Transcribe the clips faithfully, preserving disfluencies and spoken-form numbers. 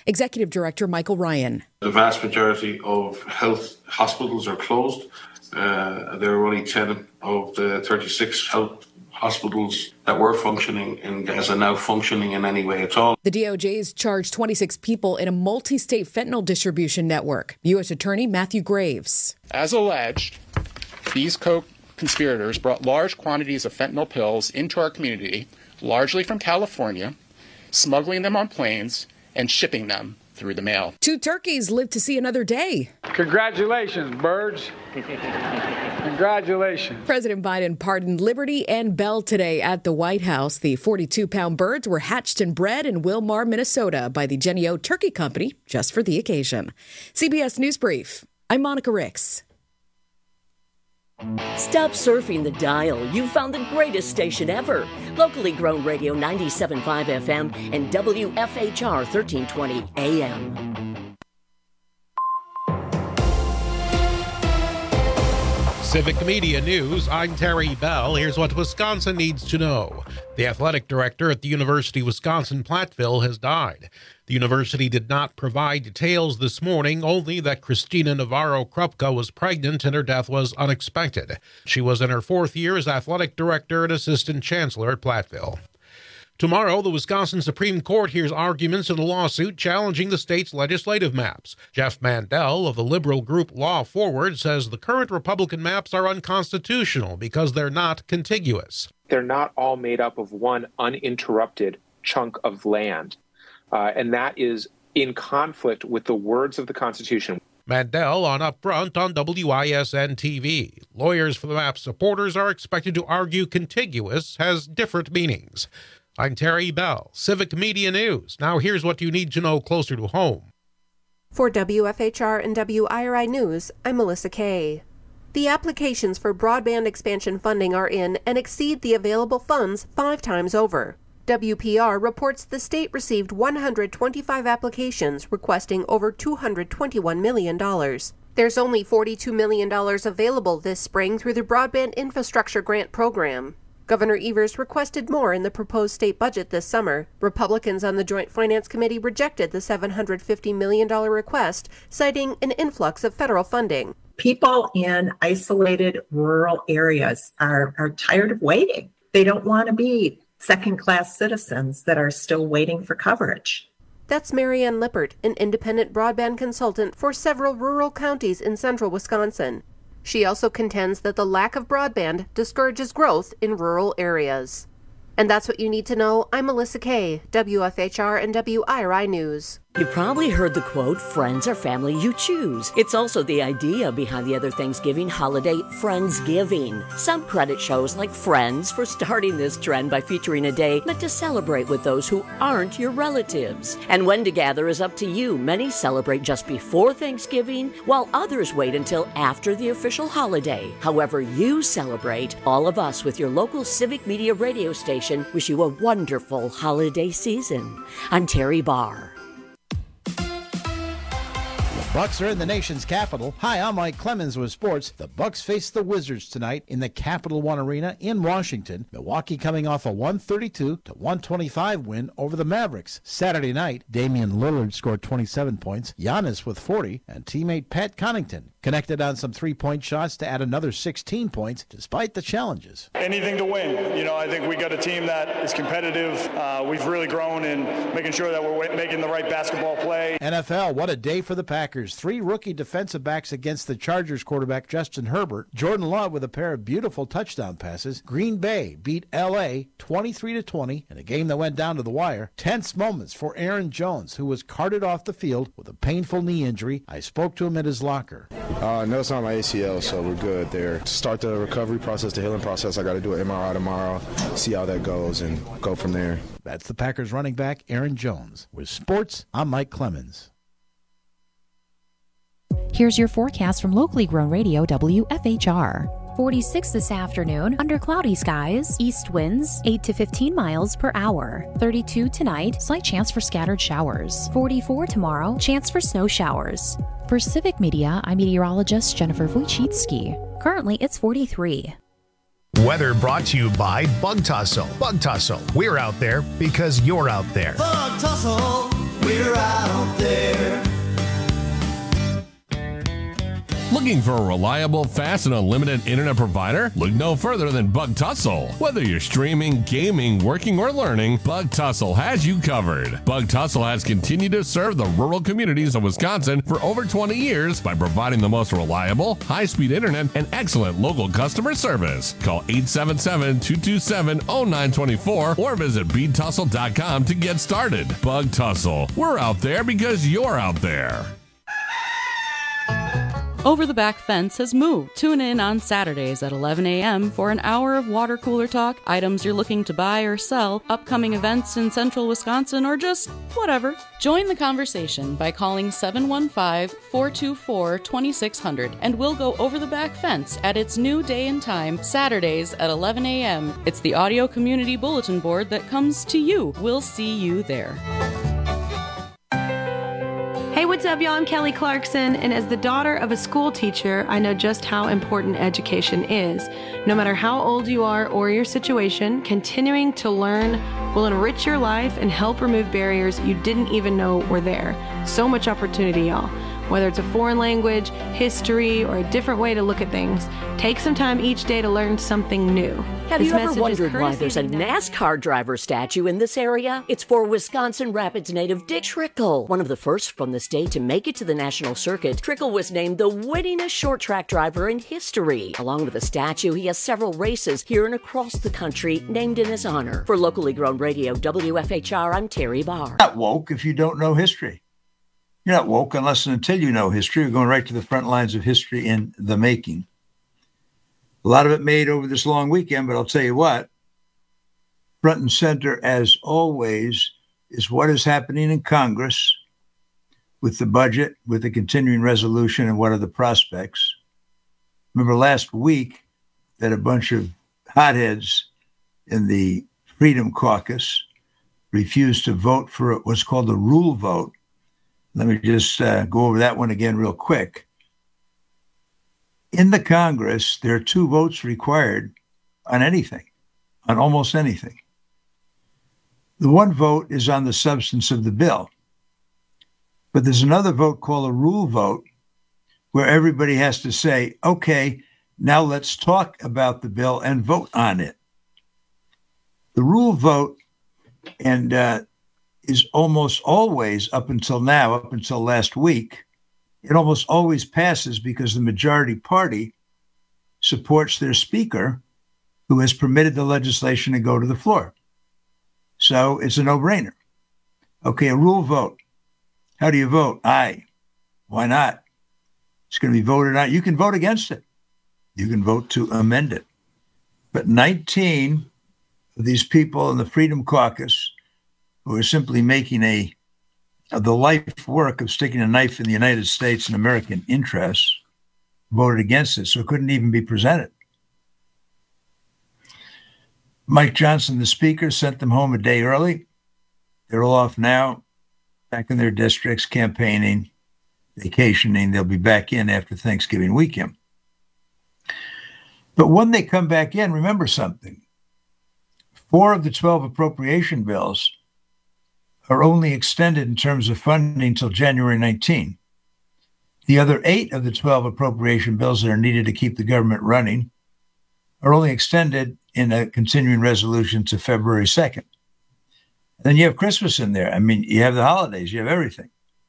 Executive Director Michael Ryan. The vast majority of health hospitals are closed. Uh, there are only ten of the thirty-six health hospitals that were functioning in Gaza now functioning in any way at all. The D O J's charged twenty-six people in a multi-state fentanyl distribution network. U S Attorney Matthew Graves. As alleged, these co-conspirators brought large quantities of fentanyl pills into our community, largely from California, smuggling them on planes and shipping them through the mail. Two turkeys live to see another day. Congratulations, birds. Congratulations. President Biden pardoned Liberty and Bell today at the White House. The forty-two pound birds were hatched and bred in Wilmar, Minnesota by the Jennie-O Turkey Company just for the occasion. C B S News Brief. I'm Monica Ricks. Stop surfing the dial. You've found the greatest station ever. Locally grown radio ninety-seven point five F M and W F H R thirteen twenty A M. Civic Media News, I'm Terry Bell. Here's what Wisconsin needs to know. The athletic director at the University of Wisconsin-Platteville has died. The university did not provide details this morning, only that Christina Navarro-Krupka was pregnant and her death was unexpected. She was in her fourth year as athletic director and assistant chancellor at Platteville. Tomorrow, the Wisconsin Supreme Court hears arguments in a lawsuit challenging the state's legislative maps. Jeff Mandel of the liberal group Law Forward says the current Republican maps are unconstitutional because they're not contiguous. They're not all made up of one uninterrupted chunk of land, uh, and that is in conflict with the words of the Constitution. Mandel on Upfront on W I S N T V. Lawyers for the map supporters are expected to argue contiguous has different meanings. I'm Terry Bell, Civic Media News. Now here's what you need to know closer to home. For W F H R and W I R I News, I'm Melissa Kay. The applications for broadband expansion funding are in and exceed the available funds five times over. W P R reports the state received one hundred twenty-five applications requesting over two hundred twenty-one million dollars. There's only forty-two million dollars available this spring through the Broadband Infrastructure Grant Program. Governor Evers requested more in the proposed state budget this summer. Republicans on the Joint Finance Committee rejected the seven hundred fifty million dollars request, citing an influx of federal funding. People in isolated rural areas are, are tired of waiting. They don't want to be second-class citizens that are still waiting for coverage. That's Marianne Lippert, an independent broadband consultant for several rural counties in central Wisconsin. She also contends that the lack of broadband discourages growth in rural areas. And that's what you need to know. I'm Melissa Kay, W F H R and W I R I News. You probably heard the quote, friends are family you choose. It's also the idea behind the other Thanksgiving holiday, Friendsgiving. Some credit shows like Friends for starting this trend by featuring a day meant to celebrate with those who aren't your relatives. And when to gather is up to you. Many celebrate just before Thanksgiving, while others wait until after the official holiday. However you celebrate, all of us with your local Civic Media radio station wish you a wonderful holiday season. I'm Terry Barr. Bucks are in the nation's capital. Hi, I'm Mike Clemens with sports. The Bucks face the Wizards tonight in the Capital One Arena in Washington. Milwaukee coming off a one thirty-two to one twenty-five win over the Mavericks. Saturday night, Damian Lillard scored twenty-seven points, Giannis with forty, and teammate Pat Connaughton connected on some three-point shots to add another sixteen points despite the challenges. Anything to win. You know, I think we got a team that is competitive. Uh, we've really grown in making sure that we're making the right basketball play. N F L, what a day for the Packers. Three rookie defensive backs against the Chargers quarterback Justin Herbert. Jordan Love with a pair of beautiful touchdown passes. Green Bay beat L A twenty-three to twenty in a game that went down to the wire. Tense moments for Aaron Jones, who was carted off the field with a painful knee injury. I spoke to him at his locker. Uh, no, it's not my A C L, so we're good there. To start the recovery process, the healing process, I got to do an M R I tomorrow, see how that goes, and go from there. That's the Packers running back, Aaron Jones. With sports, I'm Mike Clemens. Here's your forecast from locally grown radio W F H R. forty-six this afternoon, under cloudy skies, east winds, eight to fifteen miles per hour. thirty-two tonight, slight chance for scattered showers. forty-four tomorrow, chance for snow showers. For Civic Media, I'm meteorologist Jennifer Wojcicki. Currently, it's forty-three. Weather brought to you by Bug Tussle. Bug Tussle, we're out there because you're out there. Bug Tussle, we're out there. Looking for a reliable, fast, and unlimited internet provider? Look no further than Bug Tussle. Whether you're streaming, gaming, working, or learning, Bug Tussle has you covered. Bug Tussle has continued to serve the rural communities of Wisconsin for over twenty years by providing the most reliable, high-speed internet and excellent local customer service. Call eight seven seven, two two seven, zero nine two four or visit bead tussle dot com to get started. Bug Tussle. We're out there because you're out there. Over the Back Fence has moved. Tune in on Saturdays at eleven a.m. for an hour of water cooler talk, items you're looking to buy or sell, upcoming events in central Wisconsin, or just whatever. Join the conversation by calling seven one five, four two four, two six zero zero and we'll go over the Back Fence at its new day and time, Saturdays at eleven a.m. It's the audio community bulletin board that comes to you. We'll see you there. Hey, what's up, y'all? I'm Kelly Clarkson, and as the daughter of a school teacher, I know just how important education is. No matter how old you are or your situation, continuing to learn will enrich your life and help remove barriers you didn't even know were there. So much opportunity, y'all. Whether it's a foreign language, history, or a different way to look at things, take some time each day to learn something new. Have This you ever message is wondered why courtesy there's a of NASCAR driver statue in this area? It's for Wisconsin Rapids native Dick Trickle, one of the first from the state to make it to the national circuit. Trickle was named the winningest short track driver in history. Along with the statue, he has several races here and across the country named in his honor. For locally grown radio W F H R, I'm Terry Barr. Not woke if you don't know history. You're not woke unless and until you know history. You're going right to the front lines of history in the making. A lot of it made over this long weekend, but I'll tell you what, front and center, as always, is what is happening in Congress with the budget, with the continuing resolution, and what are the prospects. Remember last week that a bunch of hotheads in the Freedom Caucus refused to vote for what's called the rule vote. Let me just uh, go over that one again real quick. In the Congress, there are two votes required on anything, on almost anything. The one vote is on the substance of the bill. But there's another vote called a rule vote where everybody has to say, okay, now let's talk about the bill and vote on it. The rule vote and uh, is almost always, up until now, up until last week, it almost always passes because the majority party supports their speaker who has permitted the legislation to go to the floor. So it's a no-brainer. Okay, a rule vote. How do you vote? Aye. Why not? It's going to be voted on. You can vote against it. You can vote to amend it. But nineteen of these people in the Freedom Caucus who are simply making a of the life work of sticking a knife in the United States and American interests, voted against it, so it couldn't even be presented. Mike Johnson, the speaker, sent them home a day early. They're all off now, back in their districts, campaigning, vacationing. They'll be back in after Thanksgiving weekend. But when they come back in, remember something. Four of the twelve appropriation bills are only extended in terms of funding until January nineteenth. The other eight of the twelve appropriation bills that are needed to keep the government running are only extended in a continuing resolution to February second. And then you have Christmas in there. I mean, you have the holidays, you have everything.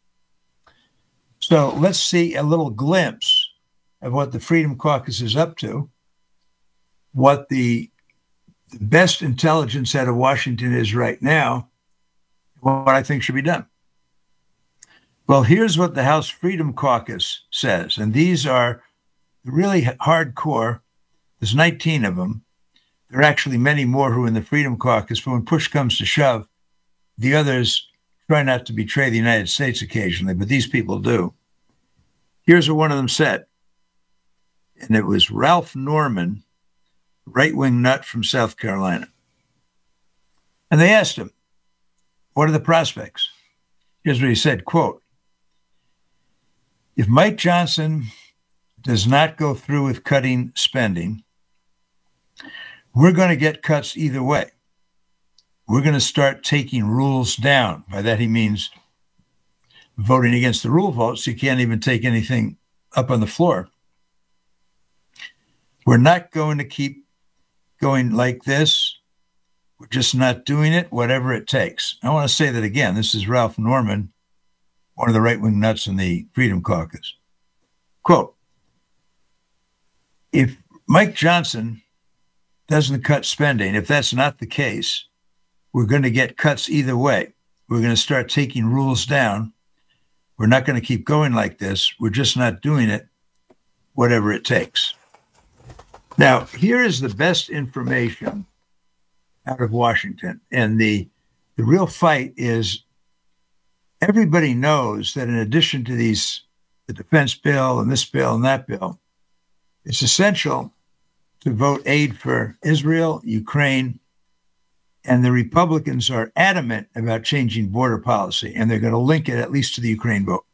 So let's see a little glimpse of what the Freedom Caucus is up to, what the best intelligence out of Washington is right now, what I think should be done. Well, here's what the House Freedom Caucus says, and these are really hardcore. There's nineteen of them. There are actually many more who are in the Freedom Caucus, but when push comes to shove, the others try not to betray the United States occasionally, but these people do. Here's what one of them said, and it was Ralph Norman, right-wing nut from South Carolina. And they asked him, what are the prospects? Here's what he said, quote, if Mike Johnson does not go through with cutting spending, we're going to get cuts either way. We're going to start taking rules down. By that he means voting against the rule vote, so you can't even take anything up on the floor We're not going to keep going like this. We're just not doing it, whatever it takes. I want to say that again. This is Ralph Norman, one of the right-wing nuts in the Freedom Caucus. Quote, if Mike Johnson doesn't cut spending, if that's not the case, we're going to get cuts either way. We're going to start taking rules down. We're not going to keep going like this. We're just not doing it, whatever it takes. Now, here is the best information out of Washington. And the, the real fight is everybody knows that in addition to these, the defense bill and this bill and that bill, it's essential to vote aid for Israel, Ukraine, and the Republicans are adamant about changing border policy, and they're going to link it at least to the Ukraine vote.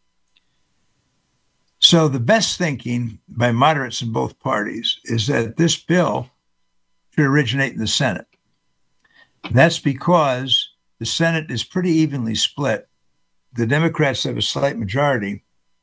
So the best thinking by moderates in both parties is that this bill should originate in the Senate. That's because the Senate is pretty evenly split. The Democrats have a slight majority,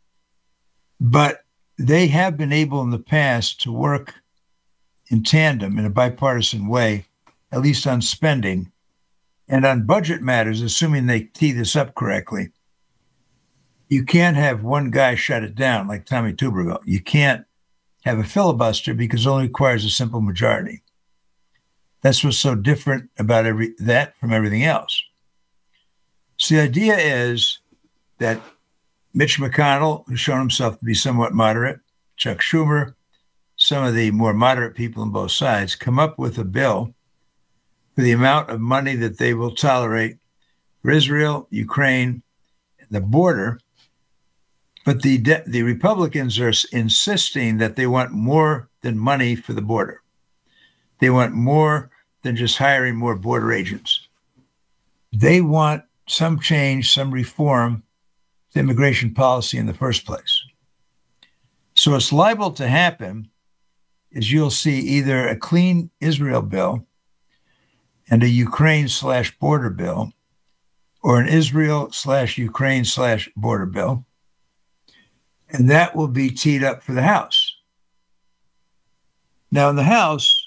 but they have been able in the past to work in tandem in a bipartisan way, at least on spending and on budget matters, assuming they tee this up correctly. You can't have one guy shut it down like Tommy Tuberville. You can't have a filibuster because it only requires a simple majority. That's what's so different about every that from everything else. So the idea is that Mitch McConnell, who's shown himself to be somewhat moderate, Chuck Schumer, some of the more moderate people on both sides, come up with a bill for the amount of money that they will tolerate for Israel, Ukraine, and the border. But the de- the Republicans are insisting that they want more than money for the border. They want more than just hiring more border agents. They want some change, some reform to immigration policy in the first place. So what's liable to happen is you'll see either a clean Israel bill and a Ukraine slash border bill, or an Israel slash Ukraine slash border bill, and that will be teed up for the House. Now in the House,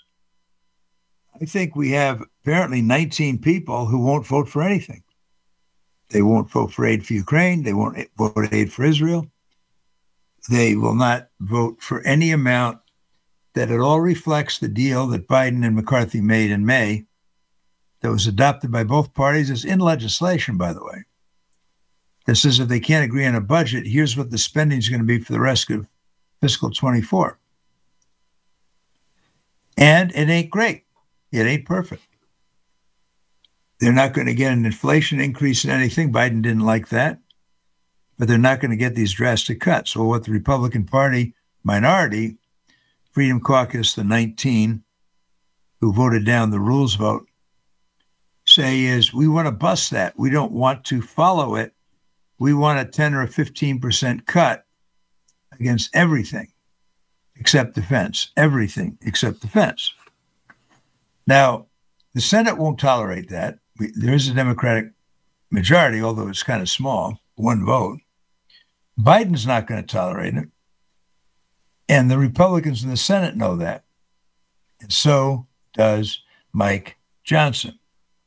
I think we have apparently nineteen people who won't vote for anything. They won't vote for aid for Ukraine. They won't vote aid for Israel. They will not vote for any amount that at all reflects the deal that Biden and McCarthy made in May that was adopted by both parties. It's in legislation, by the way. That says if they can't agree on a budget, here's what the spending is going to be for the rest of fiscal twenty-four. And it ain't great. It ain't perfect. They're not going to get an inflation increase in anything. Biden didn't like that. But they're not going to get these drastic cuts. So what the Republican Party minority, Freedom Caucus, the nineteen who voted down the rules vote, say is we want to bust that. We don't want to follow it. We want a ten or a fifteen percent cut against everything except defense. Everything except defense. Now, the Senate won't tolerate that. We, there is a Democratic majority, although it's kind of small, one vote. Biden's not going to tolerate it. And the Republicans in the Senate know that. And so does Mike Johnson.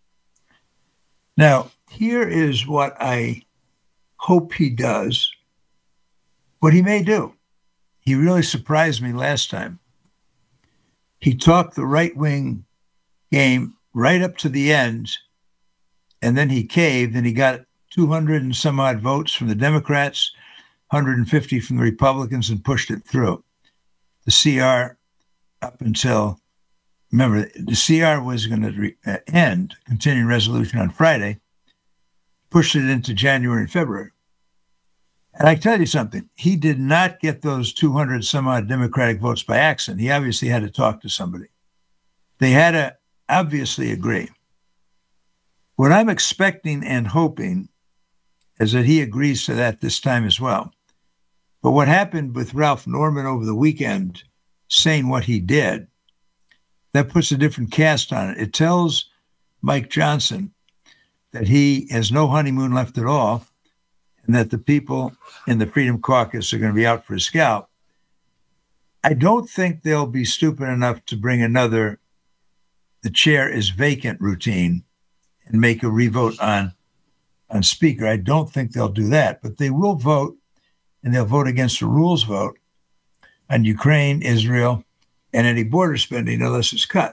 Now, here is what I hope he does, what he may do. He really surprised me last time. He talked the right-wing game right up to the end, and then he caved, and he got two hundred and some odd votes from the Democrats, one hundred fifty from the Republicans, and pushed it through. The C R up until, remember, the C R was going to re- uh, end, continuing resolution on Friday, pushed it into January and February. And I tell you something, he did not get those two hundred some odd Democratic votes by accident. He obviously had to talk to somebody. They had to obviously agree. What I'm expecting and hoping is that he agrees to that this time as well. But what happened with Ralph Norman over the weekend, saying what he did, that puts a different cast on it. It tells Mike Johnson that he has no honeymoon left at all, and that the people in the Freedom Caucus are going to be out for his scalp. I don't think they'll be stupid enough to bring another the chair is vacant routine and make a revote on, on speaker. I don't think they'll do that, but they will vote, and they'll vote against the rules vote on Ukraine, Israel, and any border spending unless it's cut.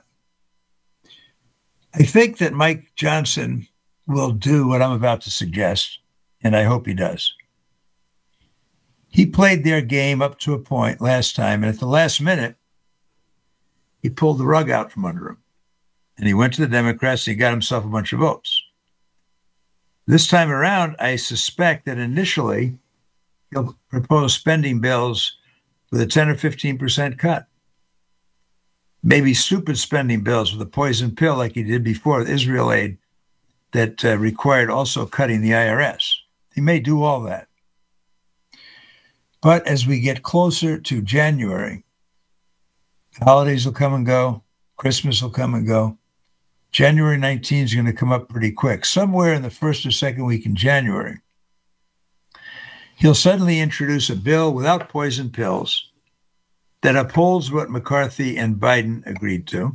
I think that Mike Johnson will do what I'm about to suggest, and I hope he does. He played their game up to a point last time, and at the last minute, he pulled the rug out from under him. And he went to the Democrats and he got himself a bunch of votes. This time around, I suspect that initially he'll propose spending bills with a ten or fifteen percent cut. Maybe stupid spending bills with a poison pill like he did before with Israel aid that uh, required also cutting the I R S. He may do all that. But as we get closer to January, holidays will come and go. Christmas will come and go. January nineteenth is going to come up pretty quick. Somewhere in the first or second week in January, he'll suddenly introduce a bill without poison pills that upholds what McCarthy and Biden agreed to.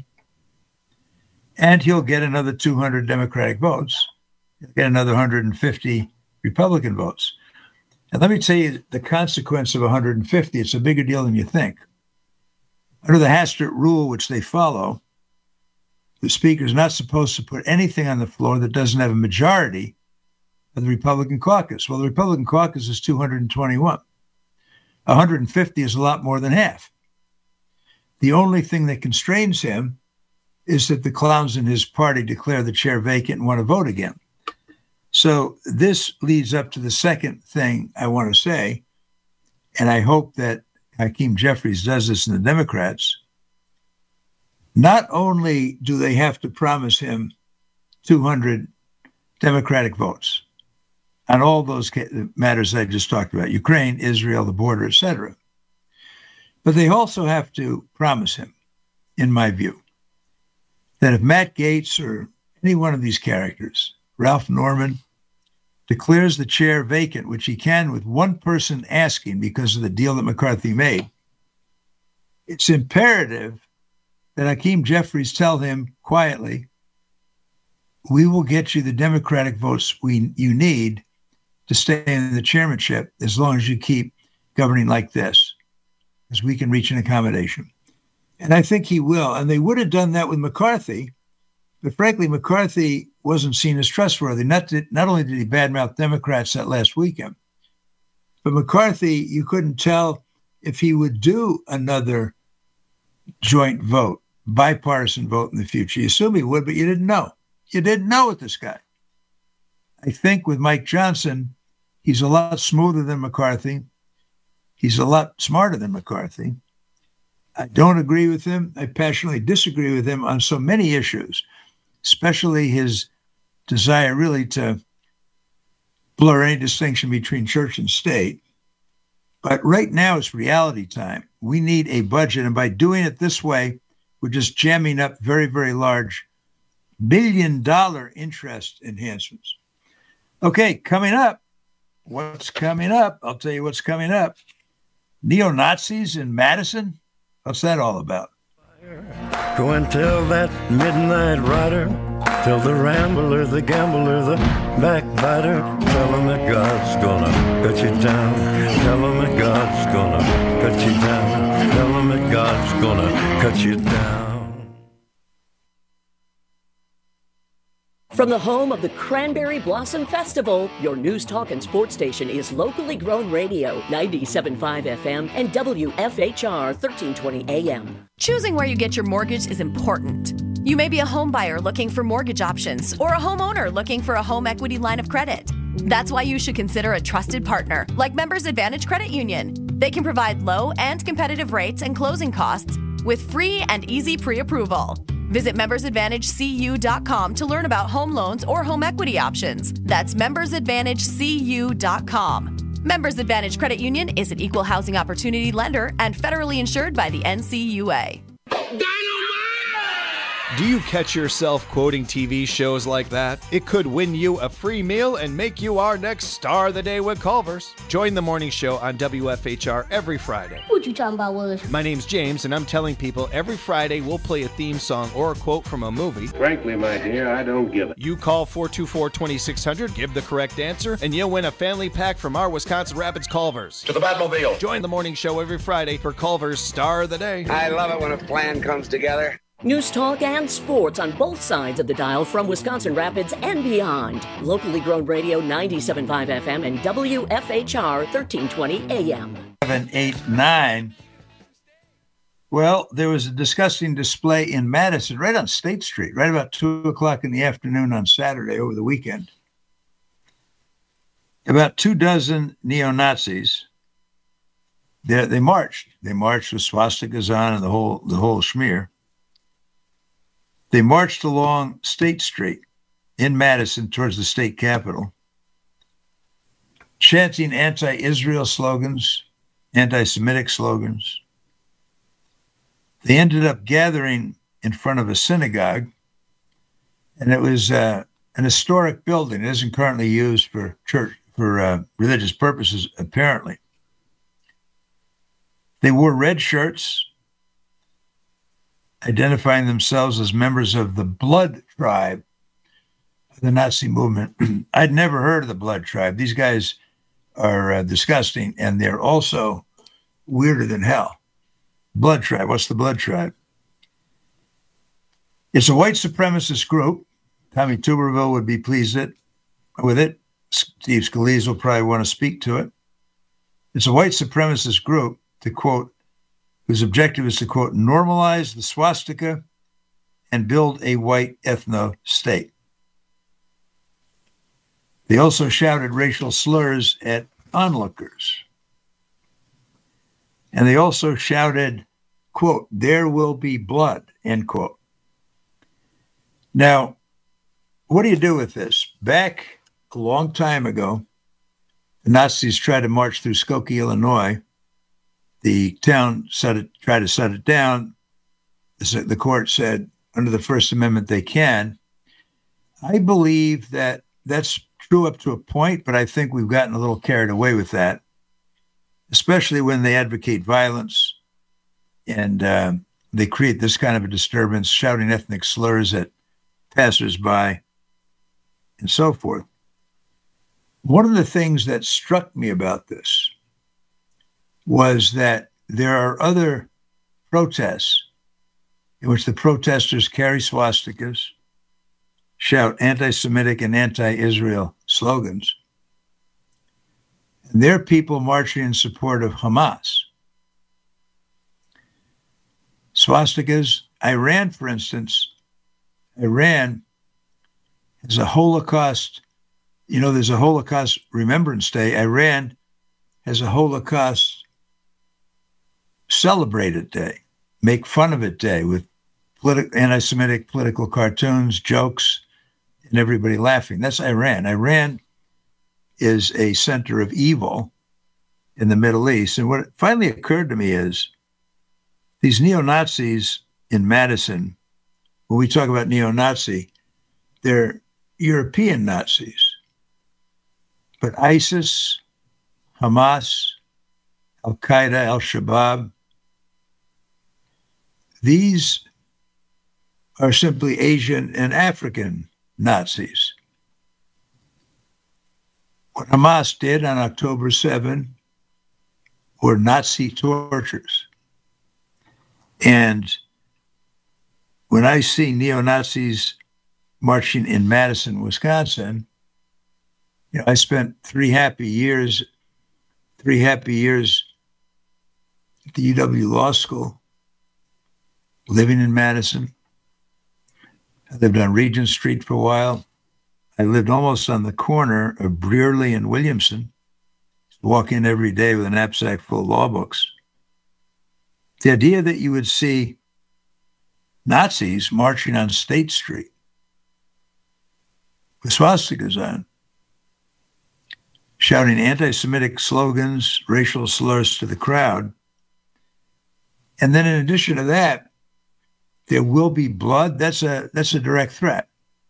And he'll get another two hundred Democratic votes. He'll get another one hundred fifty Republican votes. And let me tell you the consequence of one hundred fifty. It's a bigger deal than you think. Under the Hastert rule, which they follow, the speaker is not supposed to put anything on the floor that doesn't have a majority of the Republican caucus. Well, the Republican caucus is two hundred twenty-one. one hundred fifty is a lot more than half. The only thing that constrains him is that the clowns in his party declare the chair vacant and want to vote again. So this leads up to the second thing I want to say, and I hope that Hakeem Jeffries does this in the Democrats. Not only do they have to promise him two hundred Democratic votes on all those matters I just talked about, Ukraine, Israel, the border, et cetera, but they also have to promise him, in my view, that if Matt Gaetz or any one of these characters, Ralph Norman, declares the chair vacant, which he can with one person asking because of the deal that McCarthy made, it's imperative that Hakeem Jeffries tell him quietly, we will get you the Democratic votes we you need to stay in the chairmanship as long as you keep governing like this, because we can reach an accommodation. And I think he will. And they would have done that with McCarthy, but frankly, McCarthy wasn't seen as trustworthy. Not, to, not only did he badmouth Democrats that last weekend, but McCarthy, you couldn't tell if he would do another joint vote, bipartisan vote in the future. You assume he would, but you didn't know. You didn't know with this guy. I think with Mike Johnson, he's a lot smoother than McCarthy. He's a lot smarter than McCarthy. I don't agree with him. I passionately disagree with him on so many issues, especially his desire really to blur any distinction between church and state. But right now it's reality time. We need a budget. And by doing it this way, we're just jamming up very, very large billion dollar interest enhancements. Okay, coming up. What's coming up? I'll tell you what's coming up. Neo-Nazis in Madison? What's that all about? Go and tell that midnight rider, tell the rambler, the gambler, the backbiter, tell him that God's gonna cut you down. Tell him that God's gonna cut you down. Tell him that God's gonna cut you down. From the home of the Cranberry Blossom Festival, your news, talk, and sports station is locally grown radio, ninety-seven point five F M and W F H R thirteen twenty A M. Choosing where you get your mortgage is important. You may be a home buyer looking for mortgage options or a homeowner looking for a home equity line of credit. That's why you should consider a trusted partner like Members Advantage Credit Union. They can provide low and competitive rates and closing costs with free and easy pre-approval. Visit members advantage c u dot com to learn about home loans or home equity options. That's members advantage c u dot com. Members Advantage Credit Union is an equal housing opportunity lender and federally insured by the N C U A. Do you catch yourself quoting T V shows like that? It could win you a free meal and make you our next star of the day with Culver's. Join the morning show on W F H R every Friday. What you talking about, Willis? My name's James, and I'm telling people every Friday we'll play a theme song or a quote from a movie. Frankly, my dear, I don't give it. You call four two four, two six zero zero, give the correct answer, and you'll win a family pack from our Wisconsin Rapids Culver's. To the Batmobile. Join the morning show every Friday for Culver's Star of the Day. I love it when a plan comes together. News talk and sports on both sides of the dial from Wisconsin Rapids and beyond. Locally grown radio ninety-seven point five F M and W F H R thirteen twenty A M. seven, eight, nine. Well, there was a disgusting display in Madison, right on State Street, right about two o'clock in the afternoon on Saturday over the weekend. About two dozen neo-Nazis, they, they marched. They marched with swastikas on and the whole, the whole schmear. They marched along State Street in Madison towards the state capitol, chanting anti-Israel slogans, anti-Semitic slogans. They ended up gathering in front of a synagogue, and it was uh, an historic building. It isn't currently used for church, for uh, religious purposes, apparently. They wore red shirts, identifying themselves as members of the Blood Tribe, the Nazi movement. I'd never heard of the Blood Tribe. These guys are uh, disgusting, and they're also weirder than hell. Blood Tribe. What's the Blood Tribe? It's a white supremacist group. Tommy Tuberville would be pleased it, with it. Steve Scalise will probably want to speak to it. It's a white supremacist group, to quote, whose objective is to, quote, normalize the swastika and build a white ethno-state. They also shouted racial slurs at onlookers. And they also shouted, quote, there will be blood, end quote. Now, what do you do with this? Back a long time ago, the Nazis tried to march through Skokie, Illinois. The town set it, tried to shut it down. The court said, under the First Amendment, they can. I believe that that's true up to a point, but I think we've gotten a little carried away with that, especially when they advocate violence and uh, they create this kind of a disturbance, shouting ethnic slurs at passersby and so forth. One of the things that struck me about this was that there are other protests in which the protesters carry swastikas, shout anti-Semitic and anti-Israel slogans, and there are people marching in support of Hamas. Swastikas, Iran, for instance, Iran has a Holocaust, you know, there's a Holocaust Remembrance Day. Iran has a Holocaust Celebrated Day, make fun of it day with politi- anti-Semitic political cartoons, jokes, and everybody laughing. That's Iran. Iran is a center of evil in the Middle East. And what finally occurred to me is these neo-Nazis in Madison, when we talk about neo-Nazi, they're European Nazis. But ISIS, Hamas, Al-Qaeda, Al-Shabaab, these are simply Asian and African Nazis. What Hamas did on October seventh were Nazi tortures. And when I see neo-Nazis marching in Madison, Wisconsin, you know, I spent three happy years, three happy years at the U W Law School, living in Madison. I lived on Regent Street for a while. I lived almost on the corner of Brearley and Williamson. Walk in every day with a knapsack full of law books. The idea that you would see Nazis marching on State Street with swastikas on, shouting anti-Semitic slogans, racial slurs to the crowd. And then in addition to that, there will be blood. That's a that's a direct threat.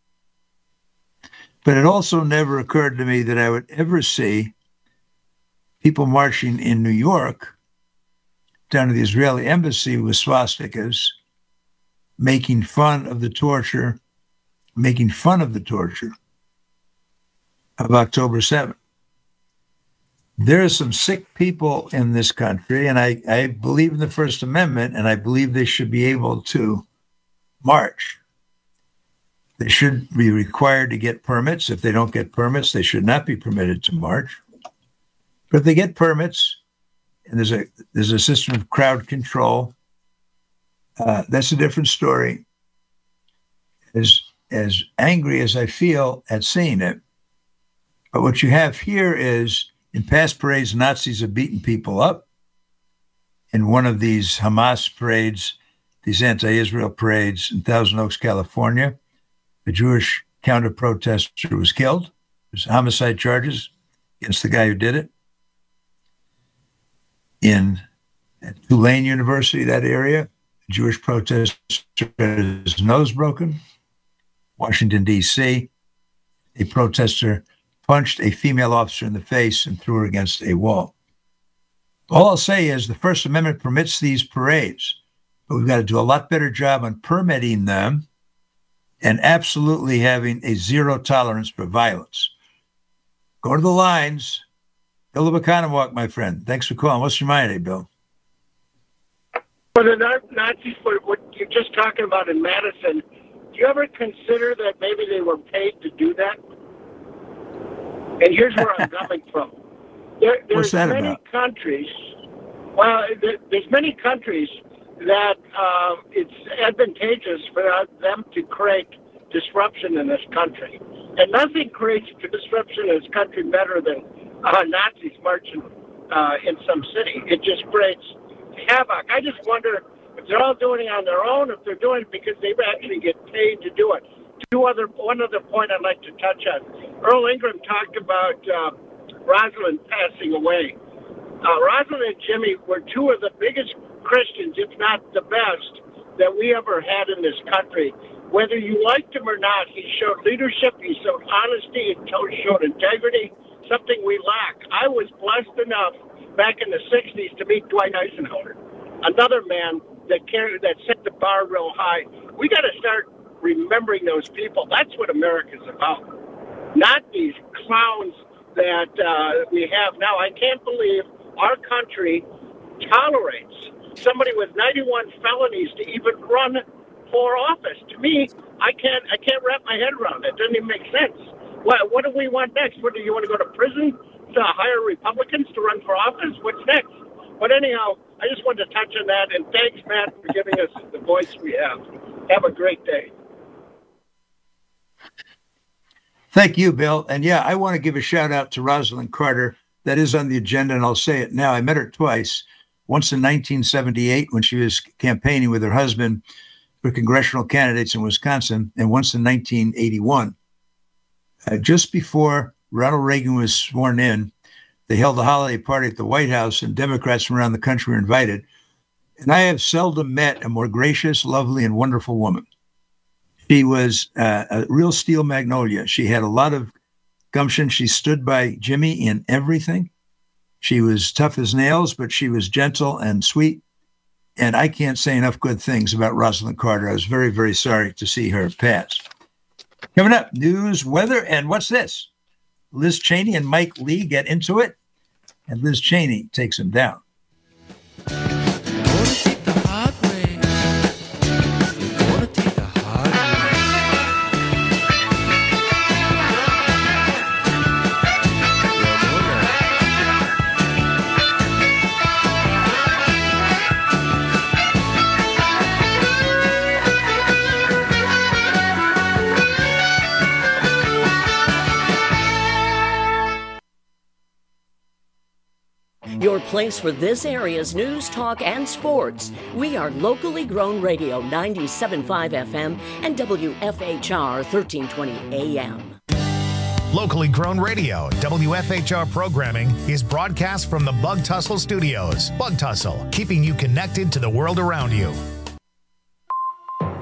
But it also never occurred to me that I would ever see people marching in New York down to the Israeli embassy with swastikas, making fun of the torture, making fun of the torture of October seventh. There are some sick people in this country, and I, I believe in the First Amendment, and I believe they should be able to march. They should be required to get permits. If they don't get permits, they should not be permitted to march. But if they get permits, and there's a there's a system of crowd control, uh, that's a different story. As as angry as I feel at seeing it, but what you have here is, in past parades, Nazis have beaten people up. In one of these Hamas parades, these anti-Israel parades in Thousand Oaks, California, a Jewish counter-protester was killed. There's homicide charges against the guy who did it. In at Tulane University, that area, a Jewish protester had his nose broken. Washington, D C, a protester punched a female officer in the face and threw her against a wall. All I'll say is the First Amendment permits these parades, but we've got to do a lot better job on permitting them and absolutely having a zero tolerance for violence. Go to the lines. Bill of Economwalk, my friend. Thanks for calling. What's your mind today, Bill? For the Nazis, what you're just talking about in Madison, do you ever consider that maybe they were paid to do that? And here's where I'm coming from. There, there's What's that many about? countries. Well, there, there's many countries that um, it's advantageous for them to create disruption in this country, and nothing creates disruption in this country better than uh, Nazis marching uh, in some city. It just creates havoc. I just wonder if they're all doing it on their own, if they're doing it because they actually get paid to do it. Two other, one other point I'd like to touch on. Earl Ingram talked about uh, Rosalind passing away. Uh, Rosalind and Jimmy were two of the biggest Christians, if not the best, that we ever had in this country. Whether you liked him or not, he showed leadership, he showed honesty, he showed integrity, something we lack. I was blessed enough back in the sixties to meet Dwight Eisenhower, another man that carried, that set the bar real high. We got to start remembering those people. That's what America's about, not these clowns that uh, we have now. I can't believe our country tolerates somebody with ninety-one felonies to even run for office. To me, I can't I can't wrap my head around it. It doesn't even make sense. What, what do we want next? What do you want to go to prison to hire Republicans to run for office? What's next? But anyhow, I just wanted to touch on that, and thanks, Matt, for giving us the voice we have. Have a great day. Thank you, Bill. And yeah, I want to give a shout out to Rosalind Carter. That is on the agenda, and I'll say it now. I met her twice, once in nineteen seventy-eight when she was campaigning with her husband for congressional candidates in Wisconsin, and once in nineteen eighty-one. Uh, just before Ronald Reagan was sworn in, they held a holiday party at the White House, and Democrats from around the country were invited. And I have seldom met a more gracious, lovely, and wonderful woman. She was uh, a real steel magnolia. She had a lot of gumption. She stood by Jimmy in everything. She was tough as nails, but she was gentle and sweet. And I can't say enough good things about Rosalind Carter. I was very, very sorry to see her pass. Coming up, news, weather, and what's this? Liz Cheney and Mike Lee get into it, and Liz Cheney takes him down. Your place for this area's news, talk, and sports. We are locally grown radio, ninety-seven point five F M and W F H R thirteen twenty A M. Locally grown radio, W F H R programming is broadcast from the Bug Tussle Studios. Bug Tussle, keeping you connected to the world around you.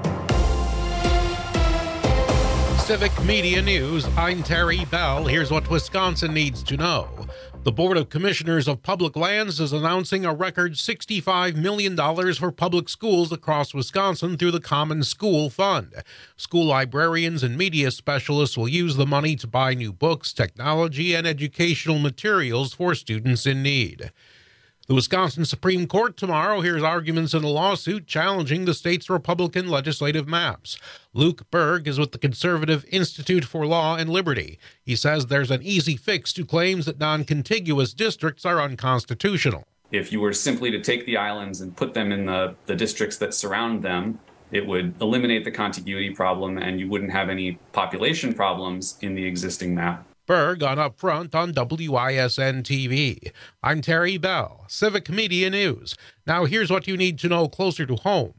Civic Media News, I'm Terry Bell. Here's what Wisconsin needs to know. The Board of Commissioners of Public Lands is announcing a record sixty-five million dollars for public schools across Wisconsin through the Common School Fund. School librarians and media specialists will use the money to buy new books, technology, and educational materials for students in need. The Wisconsin Supreme Court tomorrow hears arguments in a lawsuit challenging the state's Republican legislative maps. Luke Berg is with the Conservative Institute for Law and Liberty. He says there's an easy fix to claims that non-contiguous districts are unconstitutional. If you were simply to take the islands and put them in the, the districts that surround them, it would eliminate the contiguity problem and you wouldn't have any population problems in the existing map. Berg on Up Front on W I S N T V. I'm Terry Bell, Civic Media News. Now here's what you need to know closer to home.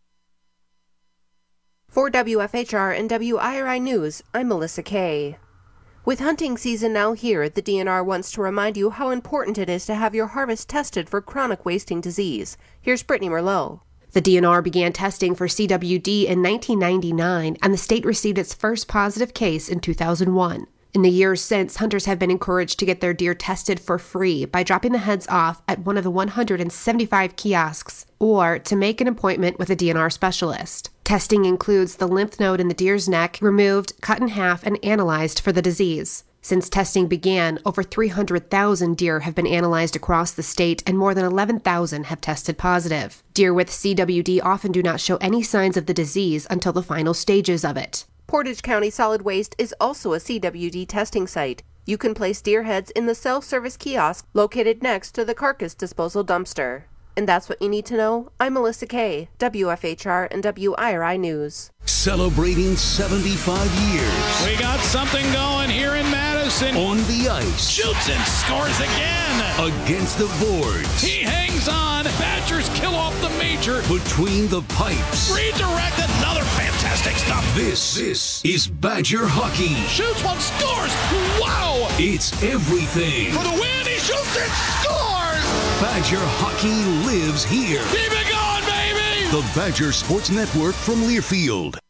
For W F H R and W I R I News, I'm Melissa Kay. With hunting season now here, the D N R wants to remind you how important it is to have your harvest tested for chronic wasting disease. Here's Brittany Merlot. The D N R began testing for C W D in nineteen ninety-nine, and the state received its first positive case in two thousand one. In the years since, hunters have been encouraged to get their deer tested for free by dropping the heads off at one of the one hundred seventy-five kiosks or to make an appointment with a D N R specialist. Testing includes the lymph node in the deer's neck removed, cut in half, and analyzed for the disease. Since testing began, over three hundred thousand deer have been analyzed across the state and more than eleven thousand have tested positive. Deer with C W D often do not show any signs of the disease until the final stages of it. Portage County Solid Waste is also a C W D testing site. You can place deer heads in the self-service kiosk located next to the carcass disposal dumpster. And that's what you need to know. I'm Melissa Kay, W F H R and W I R I News. Celebrating seventy-five years. We got something going here in Madison. On the ice. Shoots and scores again. Against the boards. He hangs on. Badgers kill off the major. Between the pipes. Redirect, another fantastic stop. This, this is Badger hockey. Shoots one, scores. Wow. It's everything. For the win, he shoots and scores. Badger hockey lives here. Keep it going, baby. The Badger Sports Network from Learfield.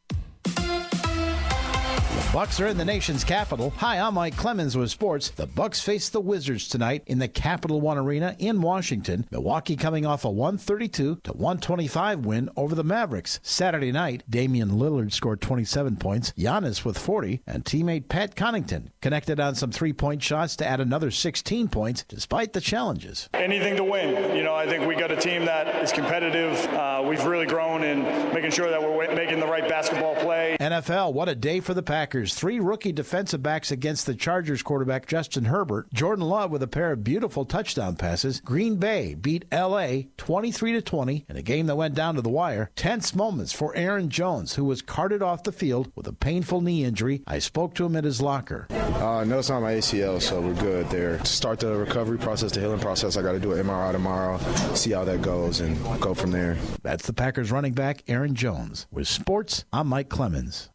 Bucks are in the nation's capital. Hi, I'm Mike Clemens with sports. The Bucks face the Wizards tonight in the Capital One Arena in Washington. Milwaukee coming off a one thirty-two to one twenty-five win over the Mavericks. Saturday night, Damian Lillard scored twenty-seven points, Giannis with forty, and teammate Pat Connaughton connected on some three-point shots to add another sixteen points despite the challenges. Anything to win. You know, I think we got a team that is competitive. Uh, we've really grown in making sure that we're making the right basketball play. N F L, what a day for the Packers. Three rookie defensive backs against the Chargers quarterback Justin Herbert. Jordan Love with a pair of beautiful touchdown passes. Green Bay beat L A twenty-three to twenty in a game that went down to the wire. Tense moments for Aaron Jones, who was carted off the field with a painful knee injury. I spoke to him at his locker. Uh, no, it's not my A C L, so we're good there. To start the recovery process, the healing process, I got to do an M R I tomorrow, see how that goes, and go from there. That's the Packers running back, Aaron Jones. With sports, I'm Mike Clemens.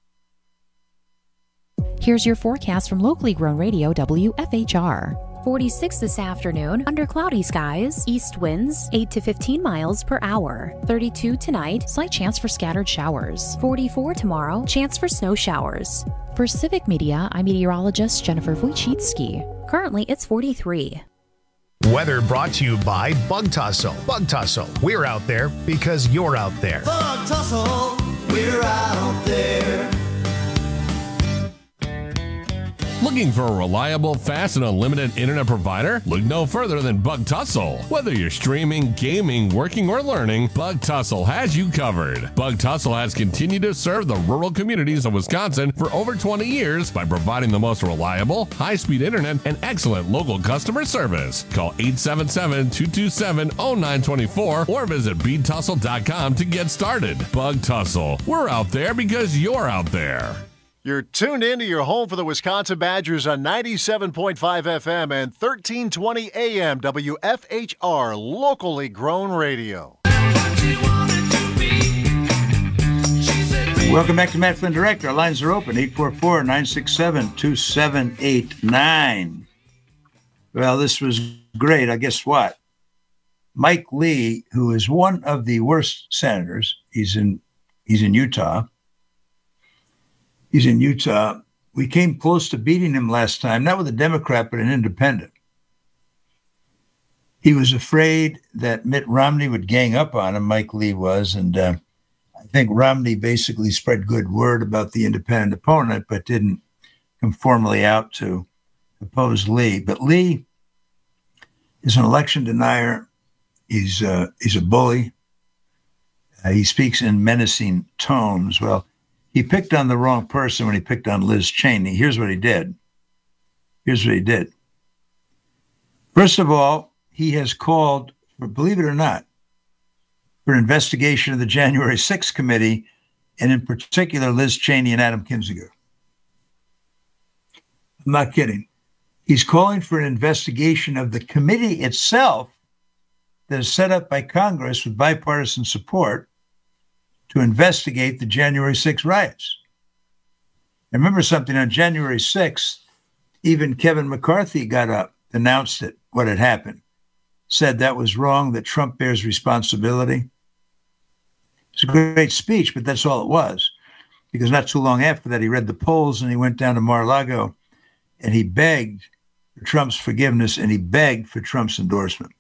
Here's your forecast from locally grown radio W F H R. forty-six this afternoon, under cloudy skies, east winds, eight to fifteen miles per hour. thirty-two tonight, slight chance for scattered showers. forty-four tomorrow, chance for snow showers. For Civic Media, I'm meteorologist Jennifer Wojcicki. Currently, it's forty-three. Weather brought to you by Bug Tussle. Bug Tussle, we're out there because you're out there. Bug Tussle, we're out there. Looking for a reliable, fast, and unlimited internet provider? Look no further than Bug Tussle. Whether you're streaming, gaming, working, or learning, Bug Tussle has you covered. Bug Tussle has continued to serve the rural communities of Wisconsin for over twenty years by providing the most reliable, high-speed internet and excellent local customer service. Call eight seven seven, two two seven, zero nine two four or visit bead tussle dot com to get started. Bug Tussle. We're out there because you're out there. You're tuned in to your home for the Wisconsin Badgers on ninety-seven point five F M and thirteen twenty A M W F H R, locally grown radio. Welcome back to Matt Flynn Direct. Our lines are open, eight four four, nine six seven, two seven eight nine. Well, this was great. I guess what? Mike Lee, who is one of the worst senators, he's in he's in Utah. He's in Utah. We came close to beating him last time, not with a Democrat, but an independent. He was afraid that Mitt Romney would gang up on him, Mike Lee was, and uh, I think Romney basically spread good word about the independent opponent, but didn't come formally out to oppose Lee. But Lee is an election denier. He's, uh, he's a bully. Uh, he speaks in menacing tones. Well, he picked on the wrong person when he picked on Liz Cheney. Here's what he did. Here's what he did. First of all, he has called, for, believe it or not, for investigation of the January sixth committee, and in particular, Liz Cheney and Adam Kinzinger. I'm not kidding. He's calling for an investigation of the committee itself that is set up by Congress with bipartisan support to investigate the January sixth riots. I remember something on January sixth, even Kevin McCarthy got up, announced it, what had happened, said that was wrong, that Trump bears responsibility. It's a great speech, but that's all it was, because not too long after that, he read the polls and he went down to Mar-a-Lago and he begged for Trump's forgiveness and he begged for Trump's endorsement.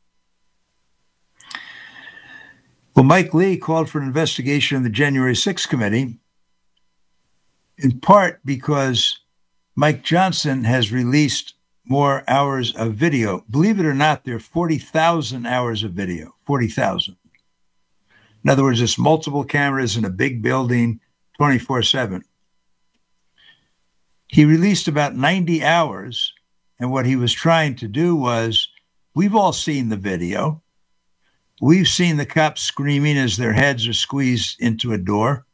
Well, Mike Lee called for an investigation in the January sixth committee, in part because Mike Johnson has released more hours of video. Believe it or not, there are forty thousand hours of video, forty thousand. In other words, it's multiple cameras in a big building, twenty-four seven. He released about ninety hours, and what he was trying to do was, we've all seen the video. We've seen the cops screaming as their heads are squeezed into a door.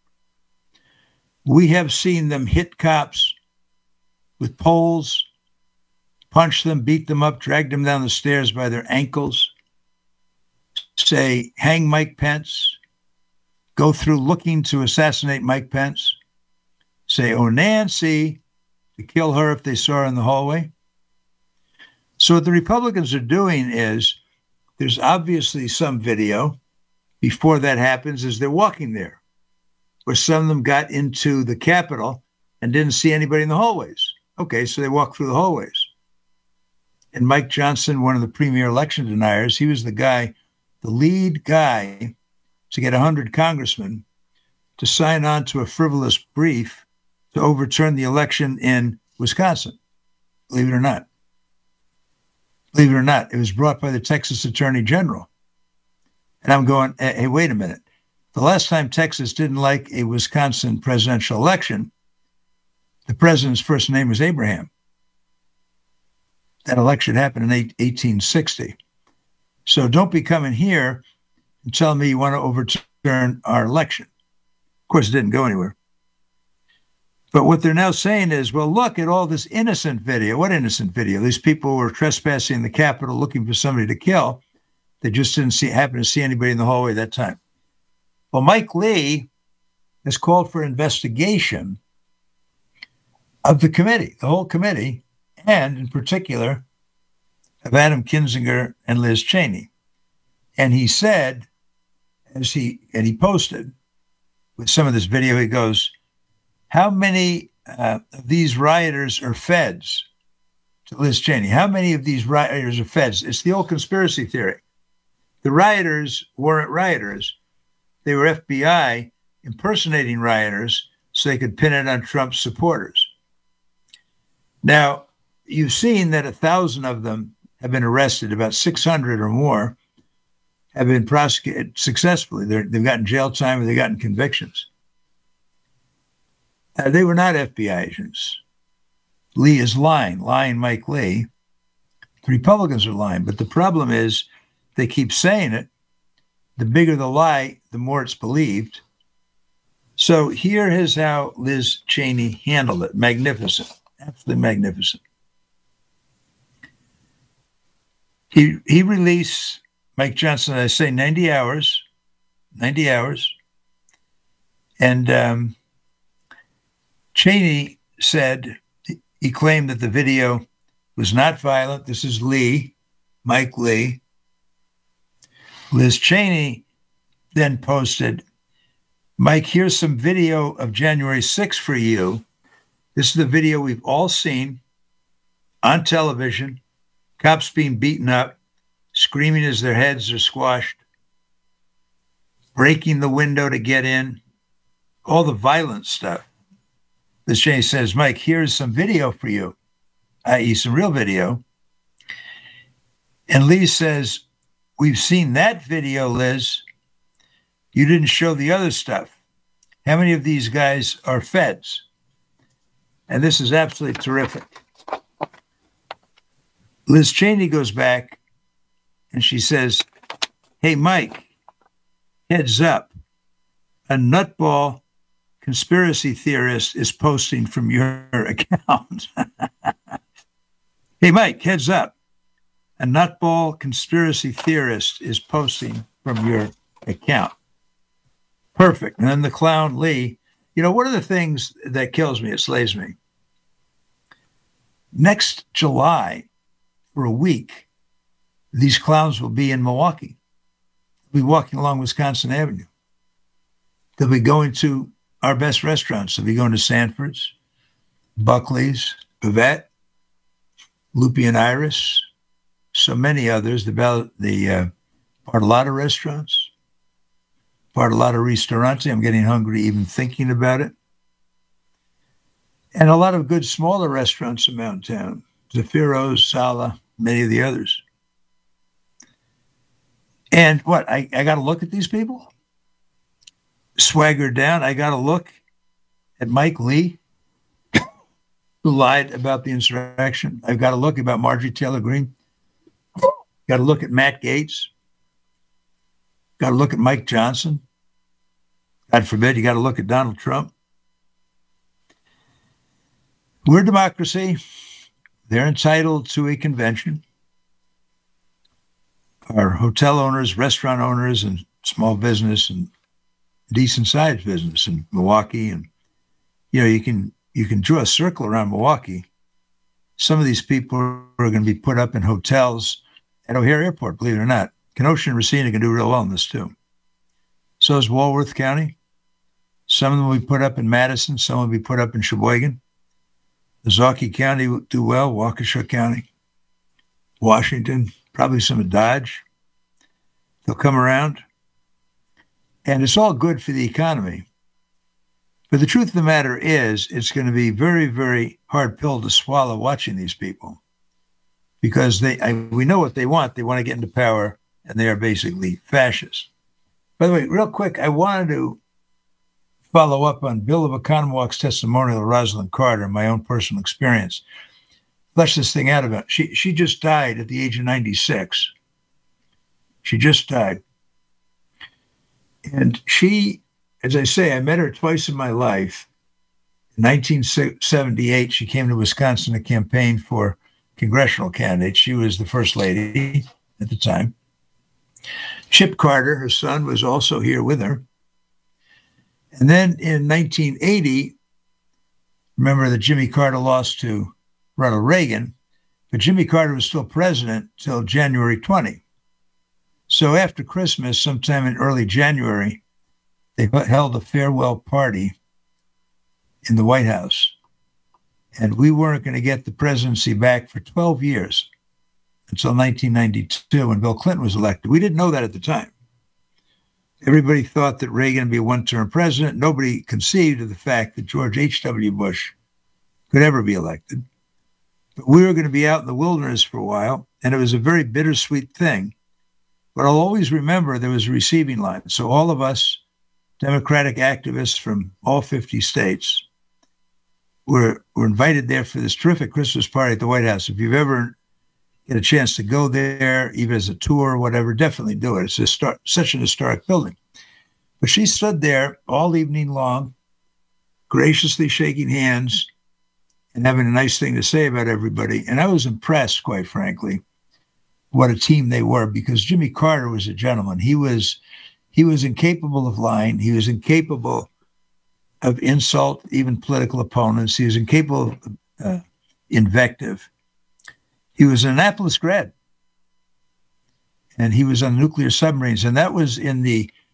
We have seen them hit cops with poles, punch them, beat them up, drag them down the stairs by their ankles, say, hang Mike Pence, go through looking to assassinate Mike Pence, say, oh, Nancy, to kill her if they saw her in the hallway. So what the Republicans are doing is, there's obviously some video before that happens as they're walking there, where some of them got into the Capitol and didn't see anybody in the hallways. Okay, so they walked through the hallways. And Mike Johnson, one of the premier election deniers, he was the guy, the lead guy to get one hundred congressmen to sign on to a frivolous brief to overturn the election in Wisconsin, believe it or not. Believe it or not, it was brought by the Texas Attorney General. And I'm going, hey, wait a minute. The last time Texas didn't like a Wisconsin presidential election, the president's first name was Abraham. That election happened in eighteen sixty. So don't be coming here and telling me you want to overturn our election. Of course, it didn't go anywhere. But what they're now saying is, well, look at all this innocent video. What innocent video? These people were trespassing the Capitol looking for somebody to kill. They just didn't see happen to see anybody in the hallway that time. Well, Mike Lee has called for investigation of the committee, the whole committee, and in particular of Adam Kinzinger and Liz Cheney. And he said, as he and he posted with some of this video, he goes, how many uh, of these rioters are feds? To Liz Cheney, how many of these rioters are feds? It's the old conspiracy theory. The rioters weren't rioters. They were F B I impersonating rioters so they could pin it on Trump's supporters. Now, you've seen that a thousand of them have been arrested, about six hundred or more have been prosecuted successfully. They're, they've gotten jail time or they've gotten convictions. Uh, they were not F B I agents. Lee is lying, lying Mike Lee. The Republicans are lying, but the problem is they keep saying it. The bigger the lie, the more it's believed. So here is how Liz Cheney handled it. Magnificent, absolutely magnificent. He he released Mike Johnson, I say ninety hours, ninety hours. And um, Cheney said, he claimed that the video was not violent. This is Lee, Mike Lee. Liz Cheney then posted, Mike, here's some video of January sixth for you. This is the video we've all seen on television. Cops being beaten up, screaming as their heads are squashed, breaking the window to get in, all the violent stuff. Liz Cheney says, Mike, here's some video for you, that is some real video. And Lee says, we've seen that video, Liz. You didn't show the other stuff. How many of these guys are feds? And this is absolutely terrific. Liz Cheney goes back and she says, hey, Mike, heads up. A nutball conspiracy theorist is posting from your account. Hey, Mike, heads up. A nutball conspiracy theorist is posting from your account. Perfect. And then the clown Lee. You know, one of the things that kills me, it slays me. Next July, for a week, these clowns will be in Milwaukee. They'll be walking along Wisconsin Avenue. They'll be going to our best restaurants. They'll be going to Sanford's, Buckley's, Bavette, Loopy and Iris, so many others, the, the uh, Bartolotta restaurants, Bartolotta Ristorante. I'm getting hungry even thinking about it. And a lot of good smaller restaurants in Mountain Town, Zaffiro's, Sala, many of the others. And what, I, I got to look at these people? Swagger down, I got to look at Mike Lee, who lied about the insurrection. I've got to look about Marjorie Taylor Greene. Got to look at Matt Gaetz. Got to look at Mike Johnson. God forbid, you got to look at Donald Trump. We're a democracy. They're entitled to a convention. Our hotel owners, restaurant owners, and small business and decent-sized business in Milwaukee. And, you know, you can you can draw a circle around Milwaukee. Some of these people are going to be put up in hotels at O'Hare Airport, believe it or not. Kenosha and Racine can do real well in this, too. So is Walworth County. Some of them will be put up in Madison. Some will be put up in Sheboygan. Zauke County will do well, Waukesha County, Washington, probably some of Dodge. They'll come around. And it's all good for the economy. But the truth of the matter is, it's going to be very, very hard pill to swallow watching these people. Because they, I, we know what they want. They want to get into power, and they are basically fascists. By the way, real quick, I wanted to follow up on Bill of Oconomowoc testimonial of Rosalind Carter, my own personal experience. Flesh this thing out about. She she just died at the age of ninety-six. She just died. And she, as I say, I met her twice in my life. In nineteen seventy-eight, she came to Wisconsin to campaign for congressional candidate. She was the first lady at the time. Chip Carter, her son, was also here with her. And then in nineteen eighty, remember that Jimmy Carter lost to Ronald Reagan, but Jimmy Carter was still president till January twentieth. So after Christmas, sometime in early January, they held a farewell party in the White House. And we weren't going to get the presidency back for twelve years until nineteen ninety-two when Bill Clinton was elected. We didn't know that at the time. Everybody thought that Reagan would be a one-term president. Nobody conceived of the fact that George H W. Bush could ever be elected. But we were going to be out in the wilderness for a while, and it was a very bittersweet thing. But I'll always remember there was a receiving line. So all of us Democratic activists from all fifty states were, were invited there for this terrific Christmas party at the White House. If you've ever get a chance to go there, even as a tour or whatever, definitely do it. It's a star- such an historic building. But she stood there all evening long, graciously shaking hands and having a nice thing to say about everybody. And I was impressed, quite frankly, what a team they were, because Jimmy Carter was a gentleman. He was he was incapable of lying. He was incapable of insult, even political opponents. He was incapable of uh, invective. He was an Annapolis grad, and he was on nuclear submarines, and that was in the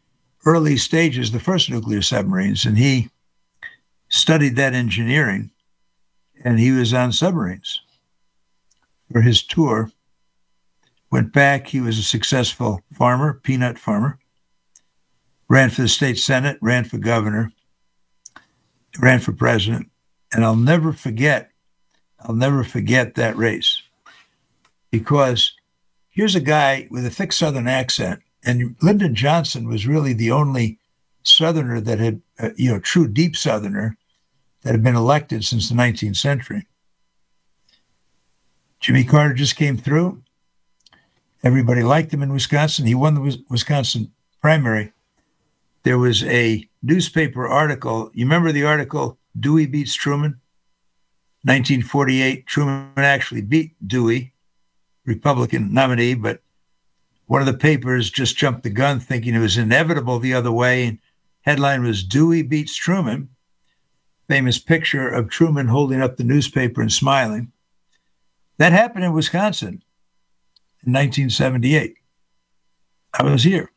early stages, the first nuclear submarines, and he studied that engineering, and he was on submarines for his tour. Went back. He was a successful farmer, peanut farmer. Ran for the state senate, ran for governor, ran for president. And I'll never forget, I'll never forget that race. Because here's a guy with a thick Southern accent, and Lyndon Johnson was really the only Southerner that had, uh, you know, true deep Southerner that had been elected since the nineteenth century. Jimmy Carter just came through. Everybody liked him in Wisconsin. He won the Wisconsin primary. There was a newspaper article. You remember the article, Dewey Beats Truman? nineteen forty-eight, Truman actually beat Dewey, Republican nominee, but one of the papers just jumped the gun thinking it was inevitable the other way. And headline was Dewey Beats Truman. Famous picture of Truman holding up the newspaper and smiling. That happened in Wisconsin in nineteen seventy-eight. I was here.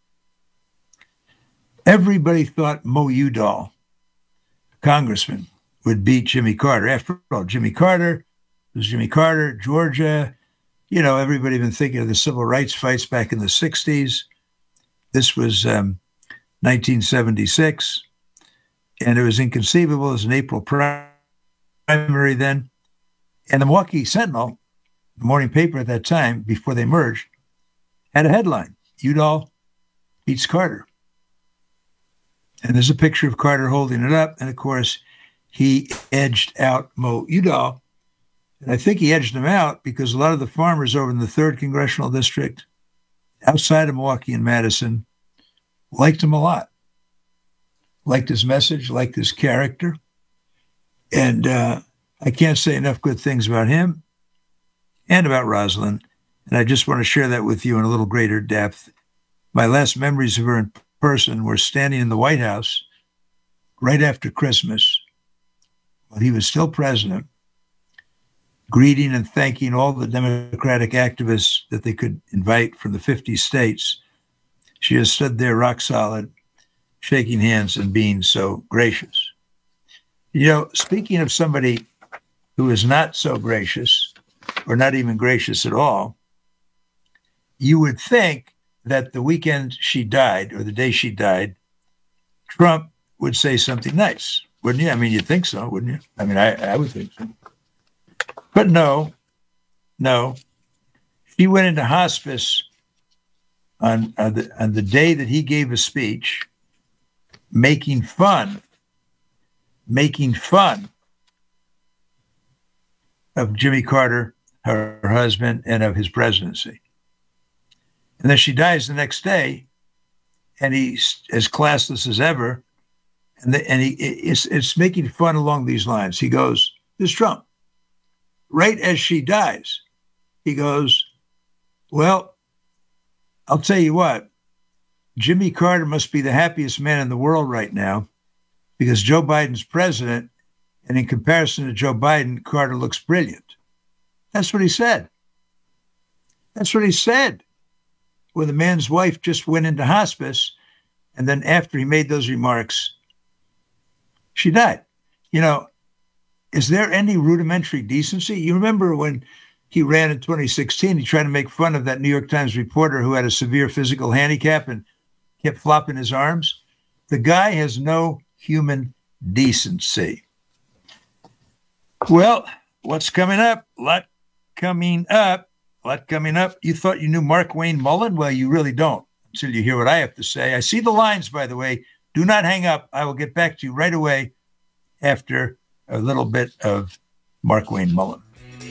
Everybody thought Mo Udall, a congressman, would beat Jimmy Carter. After all, Jimmy Carter was Jimmy Carter, Georgia. You know, everybody been thinking of the civil rights fights back in the sixties. This was um, nineteen seventy-six, and it was inconceivable. It was an April primary then. And the Milwaukee Sentinel, the morning paper at that time, before they merged, had a headline, Udall beats Carter. And there's a picture of Carter holding it up. And of course, he edged out Mo Udall. And I think he edged him out because a lot of the farmers over in the third Congressional District, outside of Milwaukee and Madison, liked him a lot. Liked his message, liked his character. And uh, I can't say enough good things about him and about Rosalind. And I just want to share that with you in a little greater depth. My last memories of her in person were standing in the White House right after Christmas, while he was still president, greeting and thanking all the Democratic activists that they could invite from the fifty states. She just stood there rock solid, shaking hands and being so gracious. You know, speaking of somebody who is not so gracious, or not even gracious at all, you would think that the weekend she died, or the day she died, Trump would say something nice, wouldn't you? I mean, you'd think so, wouldn't you? I mean, I, I would think so. But no, no. She went into hospice on, on, the, on the day that he gave a speech, making fun, making fun of Jimmy Carter, her, her husband, and of his presidency. And then she dies the next day, and he's as classless as ever. And, the, and he it's, it's making fun along these lines. He goes, "This is Trump." Right as she dies, he goes, "Well, I'll tell you what, Jimmy Carter must be the happiest man in the world right now because Joe Biden's president, and in comparison to Joe Biden, Carter looks brilliant." That's what he said. That's what he said. When the man's wife just went into hospice, and then after he made those remarks, she died. You know, is there any rudimentary decency? You remember when he ran in twenty sixteen, he tried to make fun of that New York Times reporter who had a severe physical handicap and kept flopping his arms? The guy has no human decency. Well, what's coming up? A lot coming up. A lot coming up. You thought you knew Mark Wayne Mullen? Well, you really don't until you hear what I have to say. I see the lines, by the way. Do not hang up. I will get back to you right away after a little bit of Mark Wayne Mullen.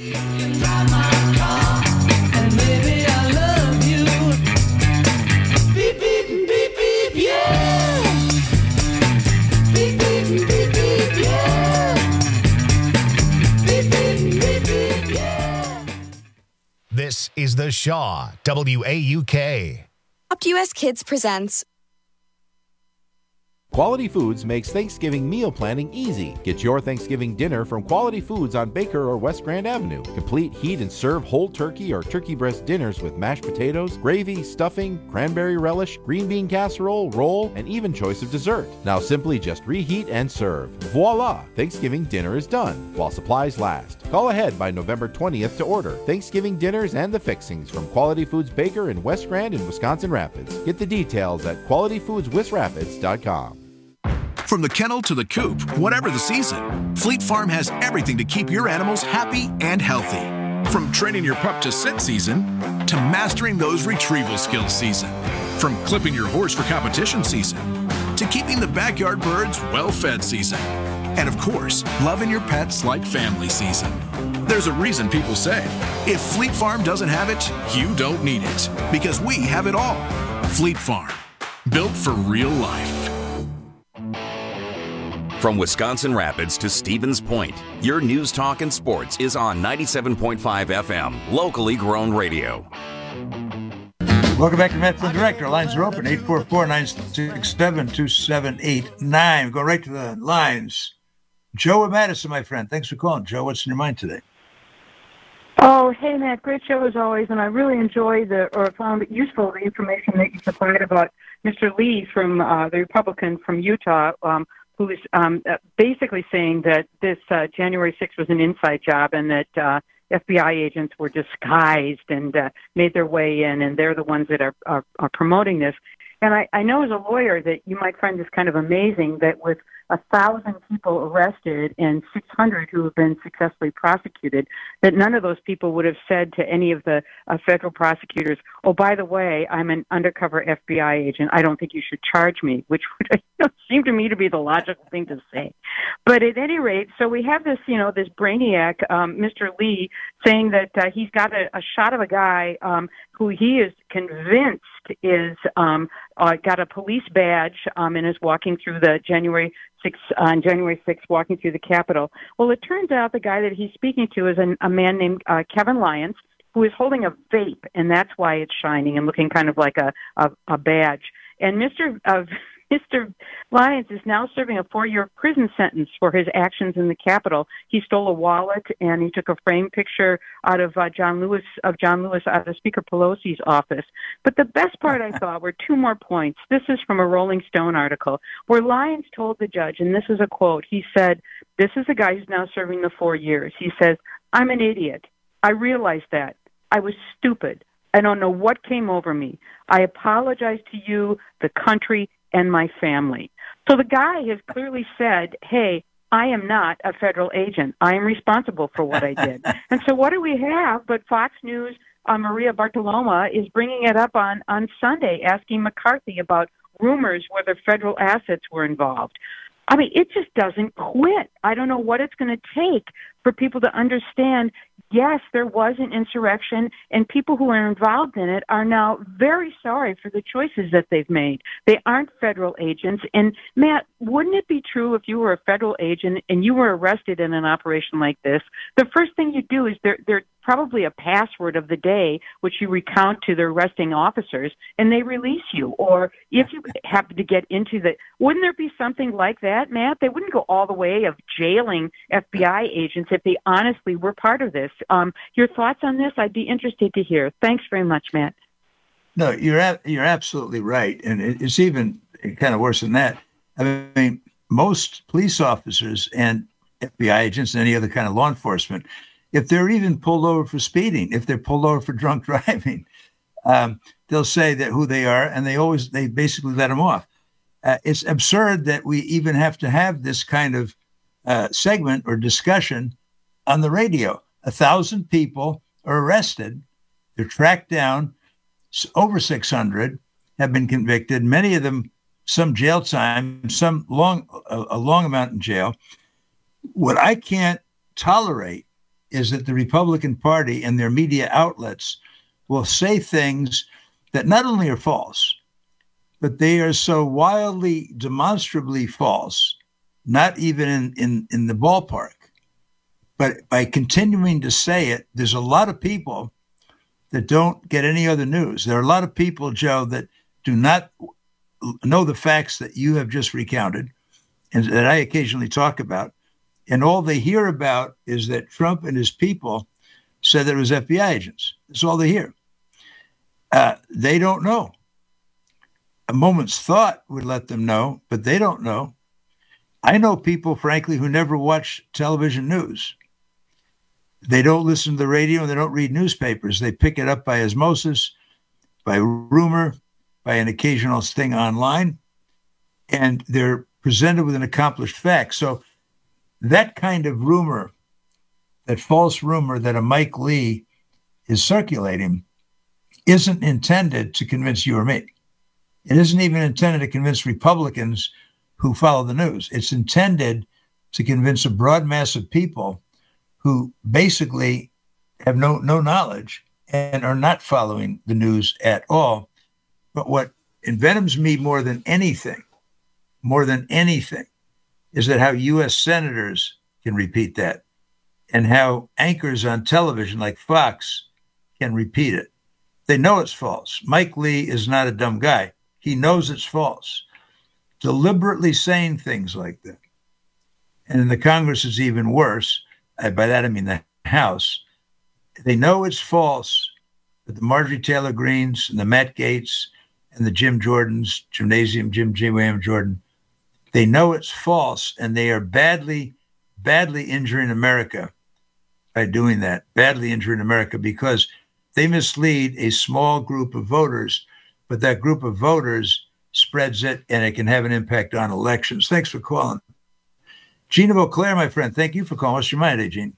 This is The Shaw, W A U K. UpToUS Kids presents Quality Foods makes Thanksgiving meal planning easy. Get your Thanksgiving dinner from Quality Foods on Baker or West Grand Avenue. Complete heat and serve whole turkey or turkey breast dinners with mashed potatoes, gravy, stuffing, cranberry relish, green bean casserole, roll, and even choice of dessert. Now simply just reheat and serve. Voila! Thanksgiving dinner is done while supplies last. Call ahead by November twentieth to order Thanksgiving dinners and the fixings from Quality Foods Baker in West Grand and Wisconsin Rapids. Get the details at quality foods wis rapids dot com. From the kennel to the coop, whatever the season, Fleet Farm has everything to keep your animals happy and healthy. From training your pup to sit season, to mastering those retrieval skills season. From clipping your horse for competition season, to keeping the backyard birds well-fed season. And of course, loving your pets like family season. There's a reason people say, if Fleet Farm doesn't have it, you don't need it. Because we have it all. Fleet Farm, built for real life. From Wisconsin Rapids to Stevens Point, your news, talk, and sports is on ninety-seven point five F M, locally grown radio. Welcome back to Metro Director. Lines are open, eight four four, nine six seven, two seven eight nine. Go right to the lines. Joe and Madison, my friend. Thanks for calling. Joe, what's in your mind today? Oh, hey, Matt. Great show as always, and I really enjoyed the, or found it useful, the information that you supplied about Mister Lee from uh, the Republican from Utah, um, who is um, basically saying that this uh, January sixth was an inside job and that uh, F B I agents were disguised and uh, made their way in, and they're the ones that are, are, are promoting this. And I, I know as a lawyer that you might find this kind of amazing that with a thousand people arrested and six hundred who have been successfully prosecuted, that none of those people would have said to any of the uh, federal prosecutors, oh, by the way, I'm an undercover F B I agent. I don't think you should charge me, which would you know, seem to me to be the logical thing to say. But at any rate, so we have this, you know, this brainiac, um, Mister Lee, saying that uh, he's got a, a shot of a guy um, who he is convinced is um, uh, got a police badge um, and is walking through the January sixth, on January sixth, walking through the Capitol. Well, it turns out the guy that he's speaking to is an, a man named uh, Kevin Lyons, who is holding a vape, and that's why it's shining and looking kind of like a, a, a badge. And Mister Uh, Mister Lyons is now serving a four-year prison sentence for his actions in the Capitol. He stole a wallet and he took a framed picture out of uh, John Lewis of John Lewis out of Speaker Pelosi's office. But the best part, I thought, were two more points. This is from a Rolling Stone article where Lyons told the judge, and this is a quote. He said, "This is the guy who's now serving the four years." He says, "I'm an idiot. I realized that. I was stupid. I don't know what came over me. I apologize to you, the country, and my family." So the guy has clearly said, hey, I am not a federal agent. I am responsible for what I did. And so what do we have? But Fox News, uh, Maria Bartoloma is bringing it up on, on Sunday, asking McCarthy about rumors whether federal assets were involved. I mean, it just doesn't quit. I don't know what it's going to take for people to understand, yes, there was an insurrection, and people who are involved in it are now very sorry for the choices that they've made. They aren't federal agents. And, Matt, wouldn't it be true if you were a federal agent and you were arrested in an operation like this, the first thing you do is there, there probably a password of the day, which you recount to the arresting officers, and they release you. Or if you happen to get into the, wouldn't there be something like that, Matt? They wouldn't go all the way of jailing F B I agents if they honestly were part of this. Um, your thoughts on this? I'd be interested to hear. Thanks very much, Matt. No, you're ab- you're absolutely right, and it, it's even kind of worse than that. I mean, most police officers and F B I agents and any other kind of law enforcement, if they're even pulled over for speeding, if they're pulled over for drunk driving, um, they'll say that who they are, and they always they basically let them off. Uh, it's absurd that we even have to have this kind of uh, segment or discussion on the radio. A thousand people are arrested. They're tracked down. Over six hundred have been convicted. Many of them, some jail time, some long, a, a long amount in jail. What I can't tolerate is that the Republican Party and their media outlets will say things that not only are false, but they are so wildly, demonstrably false, not even in, in, in the ballpark. But by continuing to say it, there's a lot of people that don't get any other news. There are a lot of people, Joe, that do not know the facts that you have just recounted and that I occasionally talk about. And all they hear about is that Trump and his people said that it was F B I agents. That's all they hear. Uh, they don't know. A moment's thought would let them know, but they don't know. I know people, frankly, who never watch television news. They don't listen to the radio and they don't read newspapers. They pick it up by osmosis, by rumor, by an occasional thing online, and they're presented with an accomplished fact. So that kind of rumor, that false rumor that a Mike Lee is circulating, isn't intended to convince you or me. It isn't even intended to convince Republicans who follow the news. It's intended to convince a broad mass of people who basically have no, no knowledge and are not following the news at all. But what envenoms me more than anything, more than anything, is that how U S senators can repeat that and how anchors on television like Fox can repeat it. They know it's false. Mike Lee is not a dumb guy. He knows it's false. Deliberately saying things like that. And in the Congress, it's even worse. I, by that, I mean the House. They know it's false, but the Marjorie Taylor Greens and the Matt Gaetz and the Jim Jordans, Gymnasium Jim J. William Jordan, they know it's false, and they are badly, badly injuring America by doing that, badly injuring America, because they mislead a small group of voters, but that group of voters spreads it, and it can have an impact on elections. Thanks for calling. Gene of Eau Claire, my friend, thank you for calling. What's your mind today, Gene?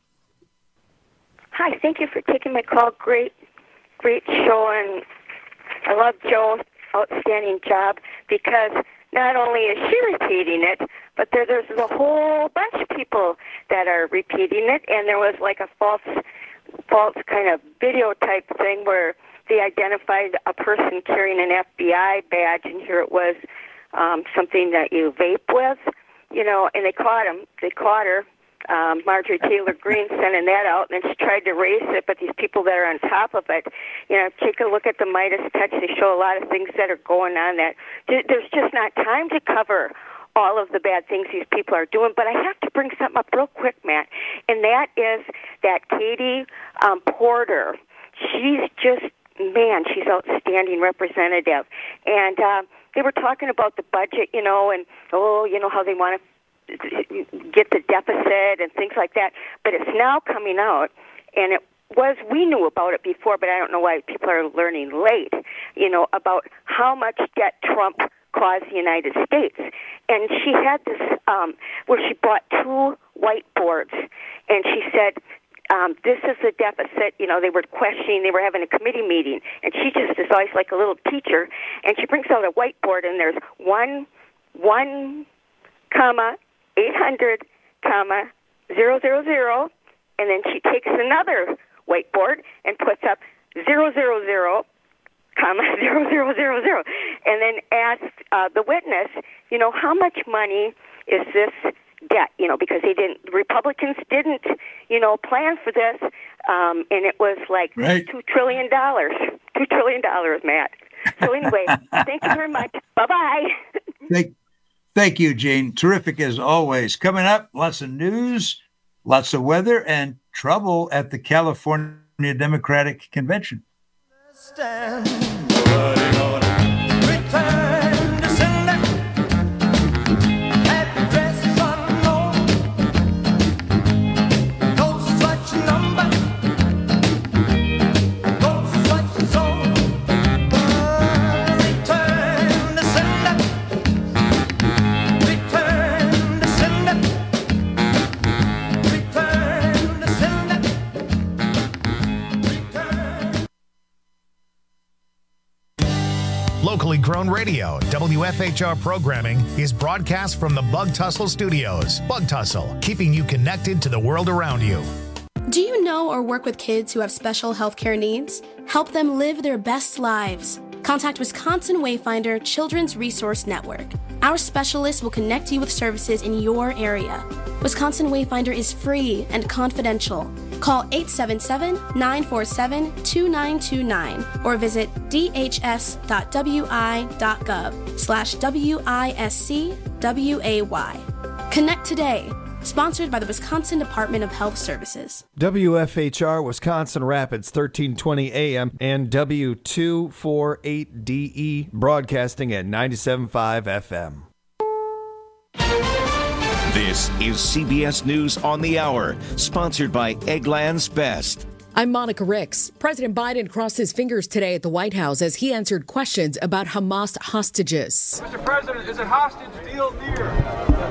Hi, thank you for taking my call. Great, great show, and I love Joe. Outstanding job, because not only is she repeating it, but there, there's a whole bunch of people that are repeating it, and there was like a false, false kind of video type thing where they identified a person carrying an F B I badge, and here it was um, something that you vape with, you know, and they caught him. They caught her. Um, Marjorie Taylor Greene sending that out, and then she tried to erase it, but these people that are on top of it, you know, take a look at the Midas Touch. They show a lot of things that are going on that there's just not time to cover all of the bad things these people are doing. But I have to bring something up real quick, Matt, and that is that Katie um, Porter. She's just, man, she's outstanding representative. And uh, they were talking about the budget, you know, and, oh, you know, how they want to get the deficit and things like that. But it's now coming out, and it was, we knew about it before, but I don't know why people are learning late, you know, about how much debt Trump caused the United States. And she had this, um, where she brought two whiteboards, and she said, um, this is the deficit. You know, they were questioning, they were having a committee meeting, and she just is always like a little teacher, and she brings out a whiteboard, and there's one, one, comma, eight hundred, comma, zero, zero, zero, and then she takes another whiteboard and puts up zero, zero, zero, comma, zero, zero, zero, zero, and then asks uh, the witness, you know, how much money is this debt? You know, because they didn't, Republicans didn't, you know, plan for this, um, and it was like right. two trillion dollars, two trillion dollars, Matt. So anyway, thank you very much. Bye-bye. Thank Thank you, Gene. Terrific as always. Coming up, lots of news, lots of weather, and trouble at the California Democratic Convention. Stand. Locally grown radio, W F H R programming is broadcast from the Bug Tussle Studios. Bug Tussle, keeping you connected to the world around you. Do you know or work with kids who have special healthcare needs? Help them live their best lives. Contact Wisconsin Wayfinder Children's Resource Network. Our specialists will connect you with services in your area. Wisconsin Wayfinder is free and confidential. Call eight seven seven, nine four seven, two nine two nine or visit dhs.wi.gov slash W-I-S-C-W-A-Y. Connect today. Sponsored by the Wisconsin Department of Health Services. W F H R Wisconsin Rapids, thirteen twenty A M and W two forty-eight D E broadcasting at ninety-seven point five F M. This is C B S News on the Hour, sponsored by Eggland's Best. I'm Monica Ricks. President Biden crossed his fingers today at the White House as he answered questions about Hamas hostages. Mister President, is a hostage deal near?